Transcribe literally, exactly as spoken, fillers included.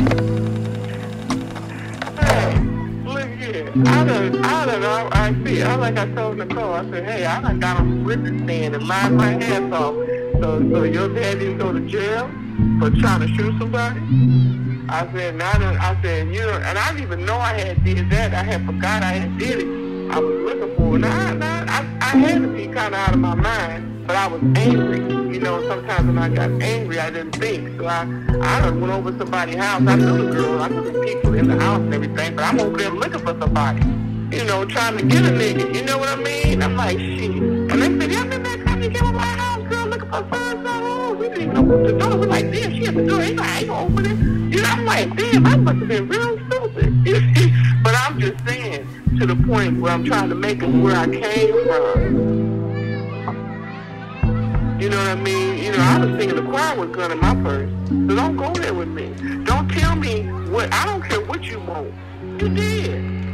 Hey, look here. I done, I done, I, I see, I like I told Nicole, I said, hey, I done got on the witness stand and lied my ass off. So, so your dad didn't go to jail for trying to shoot somebody? I said, now that, I said, you know, and I didn't even know I had did that. I had forgot I had did it. I was looking for it. Now, now I, I had to be kind of out of my mind, but I was angry. You know, sometimes when I got angry, I didn't think. So I, I done went over to somebody's house. I knew the girl. I knew the people in the house and everything, but I'm over there looking for somebody. You know, trying to get a nigga. You know what I mean? I'm like, shit. And they said, yeah, man, that time you came to my house, girl, looking for so-and-so. Oh, we didn't even open the door. We're like, damn, she had the door. Ain't I ain't gonna open it. You know, I'm like, damn, I must have been real stupid. But I'm just saying, to the point where I'm trying to make it where I came from. You know what I mean? You know, I was singing the choir with gun in my purse. So don't go there with me. Don't tell me what, I don't care what you want. You did.